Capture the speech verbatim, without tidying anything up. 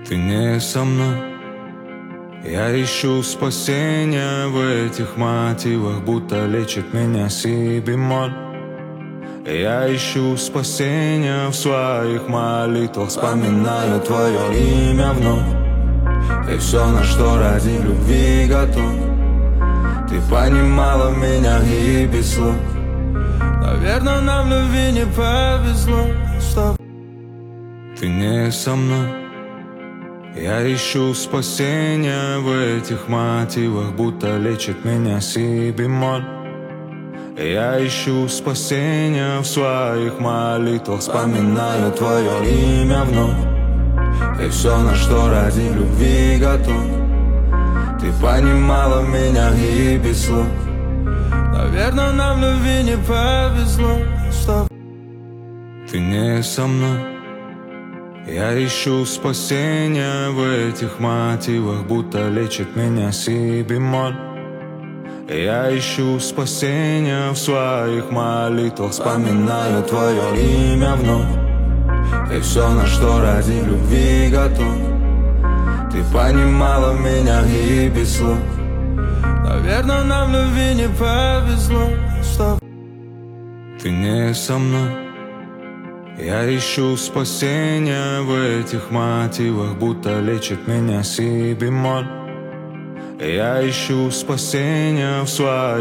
Ты не со мной. Я ищу спасения в этих мотивах, будто лечит меня си бемоль. Я ищу спасения в своих молитвах, вспоминаю твое имя вновь. И все, на что ради любви готов. Ты понимала меня и без слов. Наверное, нам в любви не повезло, что ты не со мной. Я ищу спасения в этих мотивах, будто лечит меня си бемоль. Я ищу спасения в своих молитвах, вспоминаю твое имя вновь. И все, на что ради любви готов. Ты понимала меня и без слов. Наверное, нам в любви не повезло, что ты не со мной. Я ищу спасения в этих мотивах, будто лечит меня си бемоль. Я ищу спасения в своих молитвах, вспоминаю твое имя вновь. И все, на что ради любви готов. Ты понимала меня и без слов. Наверное, нам в любви не повезло, что ты не со мной. Я ищу спасения в этих мотивах, будто лечит меня си бемоль. Я ищу спасения в своих